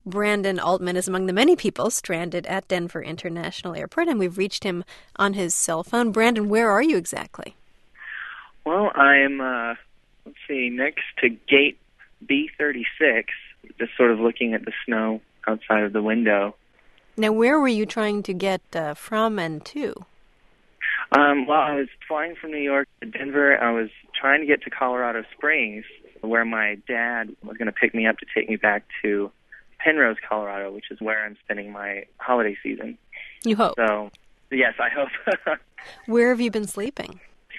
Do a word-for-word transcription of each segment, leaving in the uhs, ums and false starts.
Brandon Altman is among the many people stranded at Denver International Airport, and we've reached him on his cell phone. Brandon, where are you exactly? Well, I'm, uh, let's see, next to gate B thirty-six, just sort of looking at the snow outside of the window. Now, where were you trying to get uh, from and to? Um, well, I was flying from New York to Denver. I was trying to get to Colorado Springs, where my dad was going to pick me up to take me back to Penrose, Colorado, which is where I'm spending my holiday season. You hope. So, yes, I hope. Where have you been sleeping?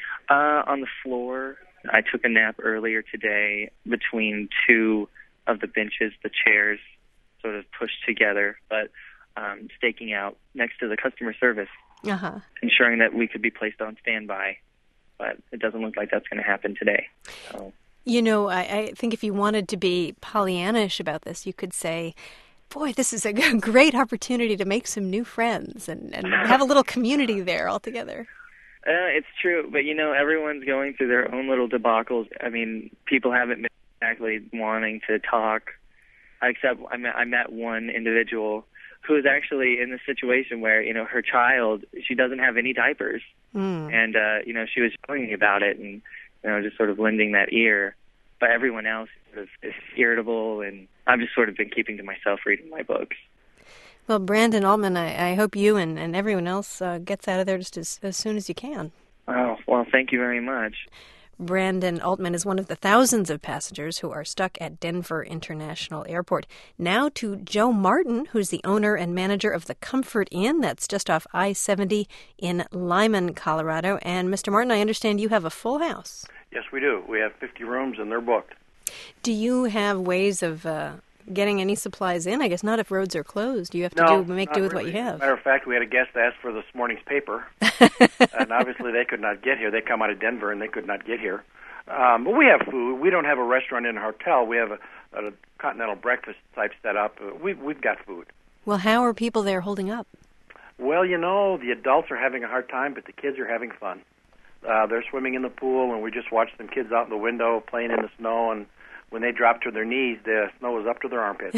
Uh, on the floor. I took a nap earlier today between two of the benches, the chairs sort of pushed together, but um, staking out next to the customer service, uh-huh. ensuring that we could be placed on standby. But it doesn't look like that's going to happen today. So. You know, I, I think if you wanted to be Pollyannish about this, you could say, boy, this is a great opportunity to make some new friends and, and have a little community there all together. Uh, it's true, but, you know, everyone's going through their own little debacles. I mean, people haven't been exactly wanting to talk, except I met, I met one individual who is actually in the situation where, you know, her child, she doesn't have any diapers. Mm. And, uh, you know, she was telling me about it and, you know, just sort of lending that ear. But everyone else sort of is irritable, and I've just sort of been keeping to myself reading my books. Well, Brandon Altman, I, I hope you and, and everyone else uh, gets out of there just as, as soon as you can. Oh, well, thank you very much. Brandon Altman is one of the thousands of passengers who are stuck at Denver International Airport. Now to Joe Martin, who's the owner and manager of the Comfort Inn. That's just off I seventy in Lyman, Colorado. And Mister Martin, I understand you have a full house. Yes, we do. We have fifty rooms, and they're booked. Do you have ways of uh, getting any supplies in? I guess not if roads are closed. You have to no, do make not do with really. what you have. As a matter of fact, we had a guest ask for this morning's paper, and obviously they could not get here. They come out of Denver, and they could not get here. Um, but we have food. We don't have a restaurant in a hotel. We have a, a continental breakfast type set up. We, we've got food. Well, how are people there holding up? Well, you know, the adults are having a hard time, but the kids are having fun. Uh, they're swimming in the pool, and we just watched some kids out in the window playing in the snow, and when they dropped to their knees, the snow was up to their armpits.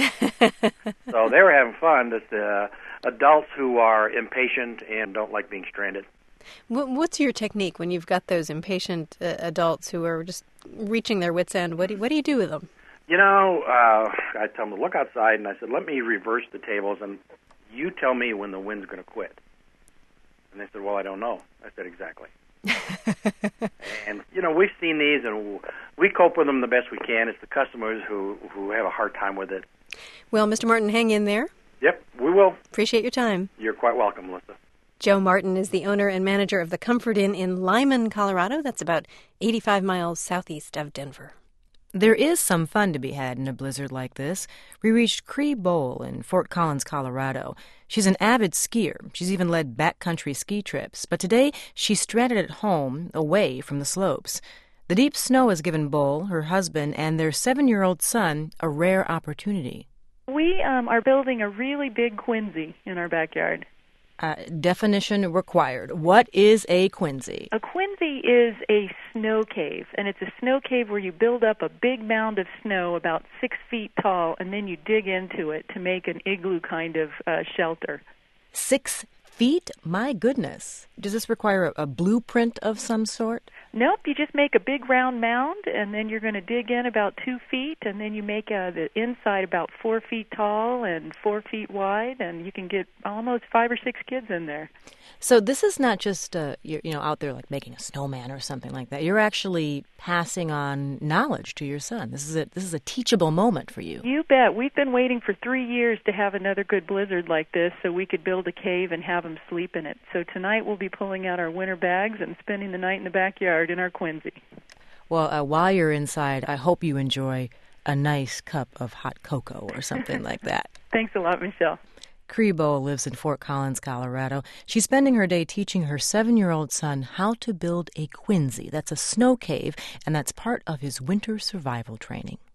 So they were having fun. It's the uh, adults who are impatient and don't like being stranded. What's your technique when you've got those impatient uh, adults who are just reaching their wits' end? What do, what do you do with them? You know, uh, I tell them to look outside, and I said, let me reverse the tables, and you tell me when the wind's going to quit. And they said, well, I don't know. I said, exactly. And, you know, we've seen these, and we cope with them the best we can. It's the customers who, who have a hard time with it. Well, Mister Martin, hang in there. Yep, we will. Appreciate your time. You're quite welcome, Melissa. Joe Martin is the owner and manager of the Comfort Inn in Lyman, Colorado. That's about eighty-five miles southeast of Denver. There is some fun to be had in a blizzard like this. We reached Cree Bowl in Fort Collins, Colorado. She's an avid skier. She's even led backcountry ski trips. But today, she's stranded at home, away from the slopes. The deep snow has given Bowl, her husband, and their seven-year-old son a rare opportunity. We um, are building a really big Quincy in our backyard. Uh, definition required. What is a Quincy? A Quincy is a snow cave, and it's a snow cave where you build up a big mound of snow about six feet tall, and then you dig into it to make an igloo kind of uh, shelter. Six feet? My goodness. Does this require a, a blueprint of some sort? Nope, you just make a big round mound, and then you're going to dig in about two feet, and then you make uh, the inside about four feet tall and four feet wide, and you can get almost five or six kids in there. So this is not just, uh, you're, you know, out there like making a snowman or something like that. You're actually passing on knowledge to your son. This is a this is a teachable moment for you. You bet. We've been waiting for three years to have another good blizzard like this so we could build a cave and have them sleep in it. So tonight we'll be pulling out our winter bags and spending the night in the backyard in our Quincy. Well, uh, while you're inside, I hope you enjoy a nice cup of hot cocoa or something like that. Thanks a lot, Michelle. Cree Bowl lives in Fort Collins, Colorado. She's spending her day teaching her seven-year-old son how to build a Quincy. That's a snow cave, and that's part of his winter survival training.